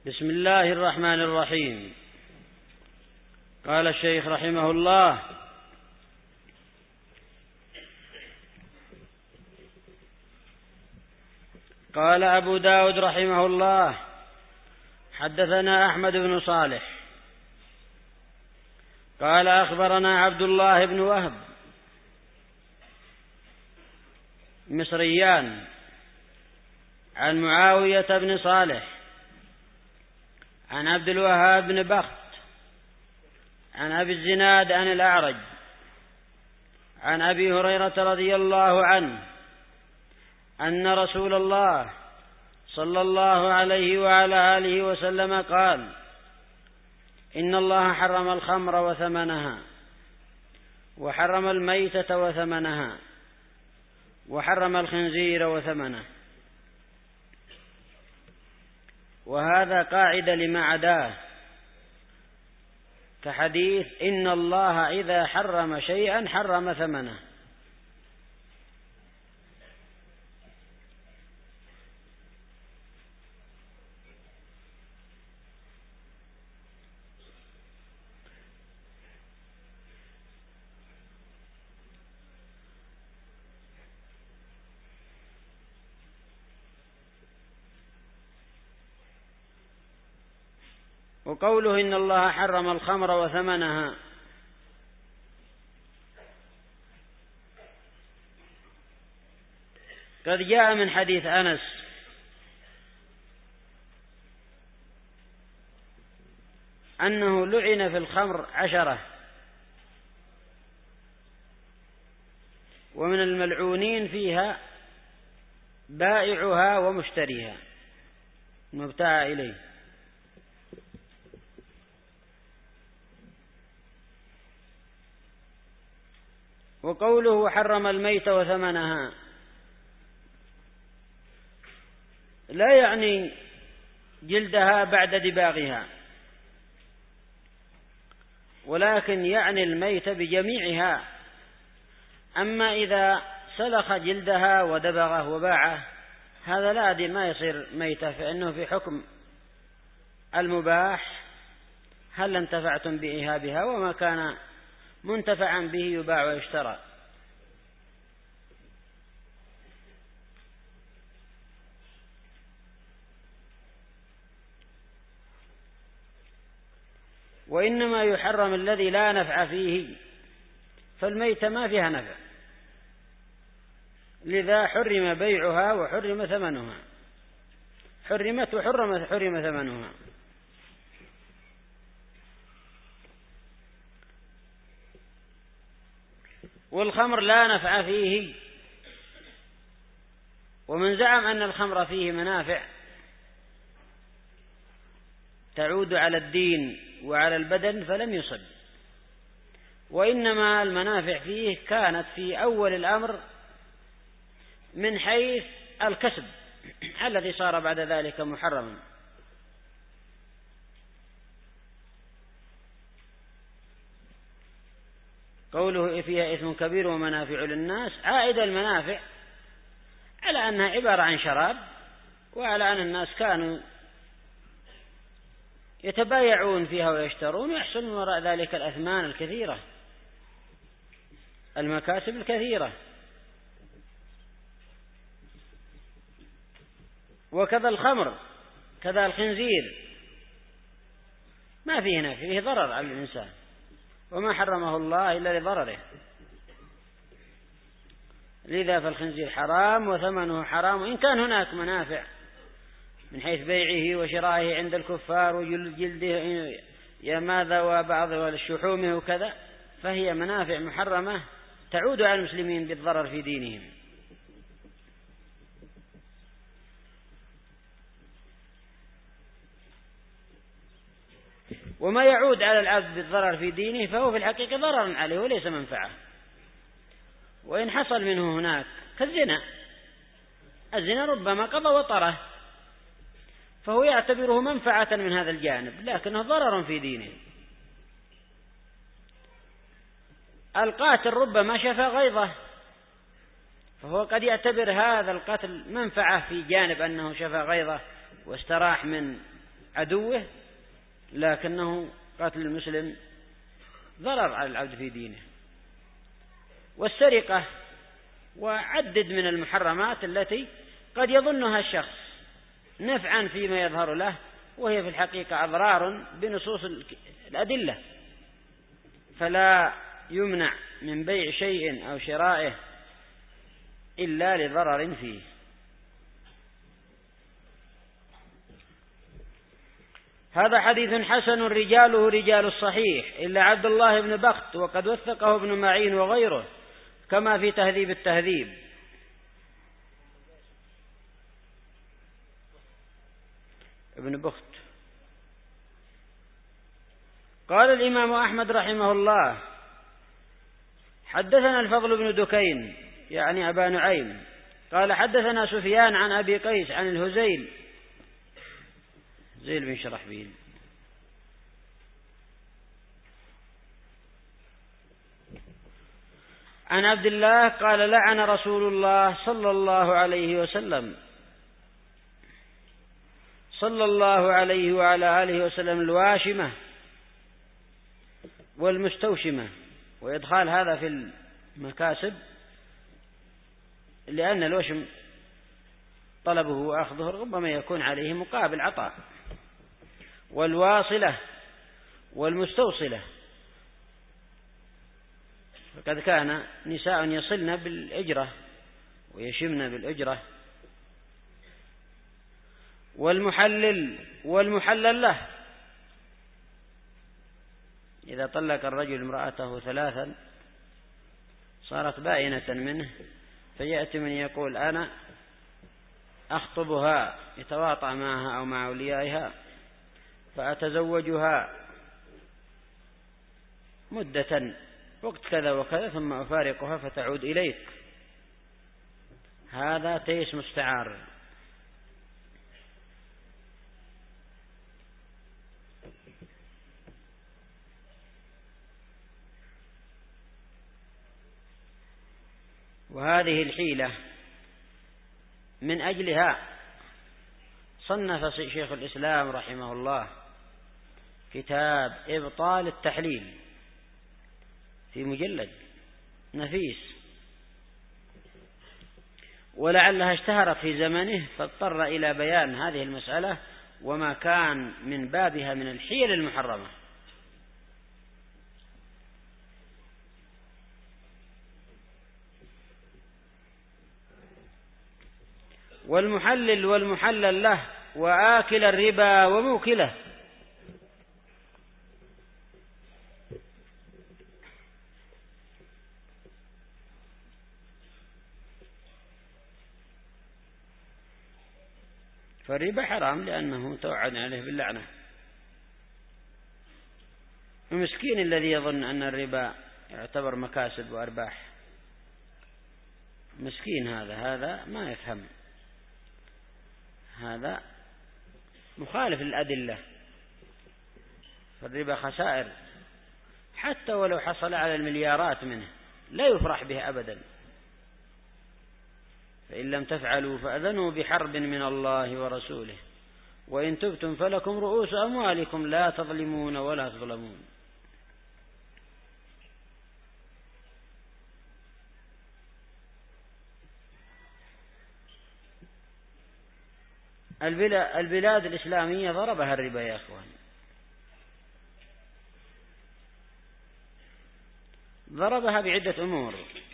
بسم الله الرحمن الرحيم. قال الشيخ رحمه الله: قال أبو داود رحمه الله: حدثنا أحمد بن صالح قال أخبرنا عبد الله بن وهب، مصريان، عن معاوية بن صالح عن عبد الوهاب بن بخت عن أبي الزناد عن الأعرج عن أبي هريرة رضي الله عنه أن رسول الله صلى الله عليه وعلى آله وسلم قال: إن الله حرم الخمر وثمنها، وحرم الميتة وثمنها، وحرم الخنزير وثمنه. وهذا قاعدة لما عداه، كحديث: إن الله إذا حرم شيئا حرم ثمنه. وقوله إن الله حرم الخمر وثمنها قد جاء من حديث أنس أنه لعن في الخمر 10، ومن الملعونين فيها بائعها ومشتريها مبتاع إليه. وقوله حرم الميت وثمنها لا يعني جلدها بعد دباغها، ولكن يعني الميت بجميعها. أما إذا سلخ جلدها ودبغه وباعه هذا لا أدري ما يصير ميتة، فإنه في حكم المباح: هل انتفعتم بإهابها؟ وما كان منتفعا به يباع ويشترى. وإنما يحرم الذي لا نفع فيه، فالميتة ما فيها نفع، لذا حرم بيعها وحرم ثمنها، حرمت وحرم ثمنها. والخمر لا نفع فيه، ومن زعم أن الخمر فيه منافع تعود على الدين وعلى البدن فلم يصب، وإنما المنافع فيه كانت في أول الأمر من حيث الكسب الذي صار بعد ذلك محرما. قوله فيها إثم كبير ومنافع للناس عائد المنافع على أنها عبارة عن شراب، وعلى أن الناس كانوا يتبايعون فيها ويشترون ويحصل من وراء ذلك الأثمان الكثيرة، المكاسب الكثيرة. وكذا الخمر، كذا الخنزير ما فيه نفع، فيه ضرر على الإنسان، وما حرمه الله إلا لضرره. لذا فالخنزير حرام وثمنه حرام، وإن كان هناك منافع من حيث بيعه وشرائه عند الكفار وجلده ماذا وبعض الشحومه وكذا، فهي منافع محرمة تعود على المسلمين بالضرر في دينهم. وما يعود على العبد بالضرر في دينه فهو في الحقيقة ضرر عليه وليس منفعة. وإن حصل منه هناك كالزنا، الزنا ربما قضى وطره، فهو يعتبره منفعة من هذا الجانب، لكنه ضرر في دينه. القاتل ربما شفى غيظه، فهو قد يعتبر هذا القتل منفعة في جانب أنه شفى غيظه واستراح من عدوه، لكنه قتل المسلم ضرر على العبد في دينه. والسرقة وعدد من المحرمات التي قد يظنها الشخص نفعا فيما يظهر له، وهي في الحقيقة أضرار بنصوص الأدلة، فلا يمنع من بيع شيء أو شرائه إلا لضرر فيه. هذا حديث حسن رجاله رجال الصحيح إلا عبد الله بن بخت، وقد وثقه ابن معين وغيره كما في تهذيب التهذيب. ابن بخت. قال الإمام أحمد رحمه الله: حدثنا الفضل بن دكين يعني أبا نعيم قال حدثنا سفيان عن أبي قيس عن الهزيل زيل بن شرحبيل عن عبد الله قال: لعن رسول الله صلى الله عليه وعلى آله وسلم الواشمة والمستوشمة. وإدخال هذا في المكاسب لأن الوشم طلبه وأخذه ربما يكون عليه مقابل عطاء. والواصلة والمستوصلة، فقد كان نساء يصلن بالأجرة ويشمن بالأجرة. والمحلل له، إذا طلق الرجل امرأته 3 صارت بائنة منه، فيأتي من يقول: أنا أخطبها، يتواطأ معها أو مع أوليائها، فأتزوجها مدة وقت كذا وكذا ثم أفارقها فتعود إليك. هذا تيس مستعار. وهذه الحيلة من أجلها صنف شيخ الإسلام رحمه الله كتاب إبطال التحليل في مجلد نفيس، ولعلها اشتهرت في زمنه فاضطر إلى بيان هذه المسألة وما كان من بابها من الحيل المحرمة. والمحلل والمحلل له وآكل الربا وموكله. فالربا حرام لأنه توعد عليه باللعنة. المسكين الذي يظن أن الربا يعتبر مكاسب وأرباح، مسكين هذا ما يفهم، هذا مخالف للأدلة. فالربا خسائر، حتى ولو حصل على المليارات منه لا يفرح به أبدا. فإن لم تفعلوا فأذنوا بحرب من الله ورسوله وإن تبتم فلكم رؤوس أموالكم لا تظلمون ولا تظلمون. البلاد الإسلامية ضربها الربا يا أخوان، ضربها بعدة أمور.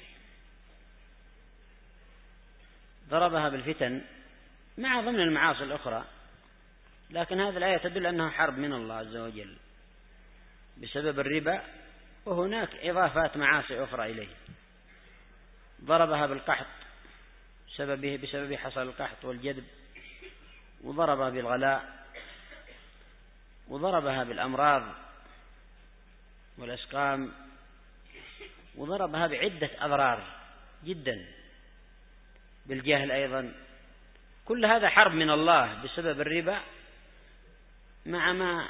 ضربها بالفتن مع ضمن المعاصي الأخرى، لكن هذه الآية تدل أنها حرب من الله عز وجل بسبب الربا، وهناك إضافات معاصي أخرى إليه. ضربها بالقحط بسبب حصل القحط والجدب، وضربها بالغلاء، وضربها بالأمراض والأسقام، وضربها بعدة أضرار جدا، بالجهل أيضا. كل هذا حرب من الله بسبب الربا، مع ما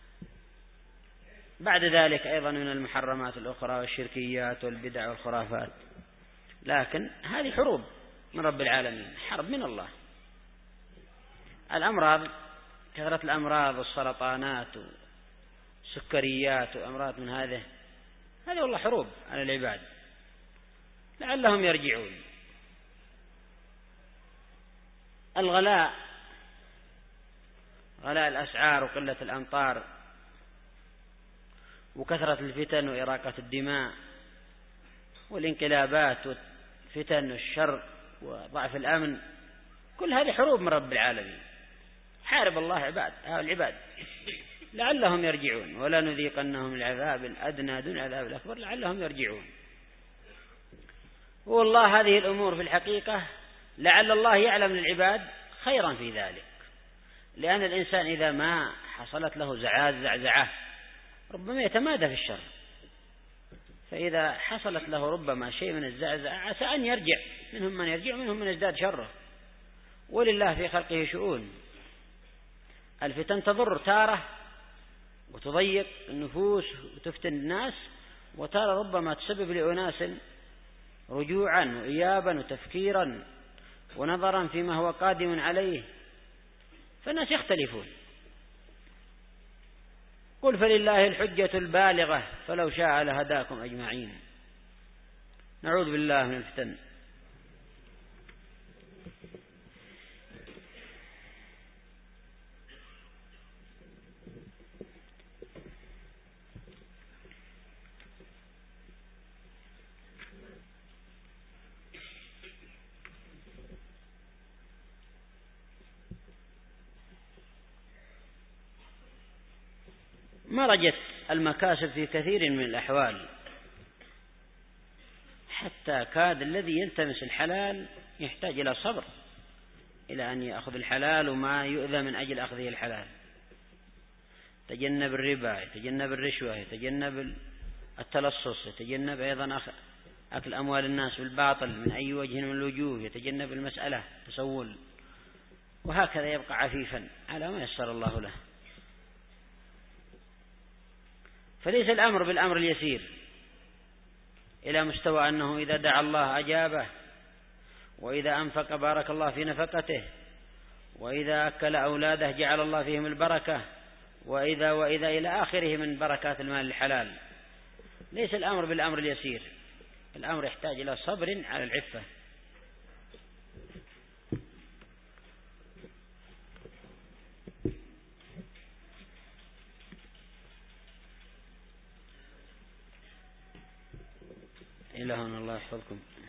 بعد ذلك أيضا من المحرمات الأخرى والشركيات والبدع والخرافات. لكن هذه حروب من رب العالمين، حرب من الله. الأمراض كثرة الأمراض والسرطانات والسكريات وأمراض من هذه والله حروب على العباد، لعلهم يرجعون. الغلاء، غلاء الأسعار وقلة الأمطار وكثرة الفتن وإراقة الدماء والانقلابات والفتن والشر وضعف الأمن، كل هذه حروب من رب العالمين. حارب الله العباد لعلهم يرجعون، ولا نذيقنهم العذاب الأدنى دون العذاب الأكبر لعلهم يرجعون. والله هذه الأمور في الحقيقة لعل الله يعلم للعباد خيرا في ذلك، لأن الإنسان إذا ما حصلت له زعزعة ربما يتمادى في الشر، فإذا حصلت له ربما شيء من الزعزعة عسى أن يرجع، منهم من يرجع ومنهم من يزداد شره، ولله في خلقه شؤون. الفتن تضر تارة وتضيق النفوس وتفتن الناس، وتارة ربما تسبب لأناس رجوعا وإيابا وتفكيرا ونظرا فيما هو قادم عليه، فالناس يختلفون. قل فلله الحجة البالغة فلو شاء لهداكم أجمعين. نعوذ بالله من الفتن. مرجت المكاسب في كثير من الأحوال، حتى كاد الذي يلتمس الحلال يحتاج إلى صبر إلى أن يأخذ الحلال وما يؤذى من أجل أخذه الحلال. يتجنب الربا، يتجنب الرشوة، يتجنب التلصص، يتجنب أيضا أكل أموال الناس بالباطل من أي وجه من الوجوه، يتجنب المسألة تسول، وهكذا يبقى عفيفا على ما يسر الله له. فليس الأمر بالأمر اليسير إلى مستوى أنه إذا دعا الله أجابه، وإذا أنفق بارك الله في نفقته، وإذا أكل أولاده جعل الله فيهم البركة، وإذا إلى آخره من بركات المال الحلال. ليس الأمر بالأمر اليسير، الأمر يحتاج إلى صبر على العفة. إلهنا الله يحفظكم.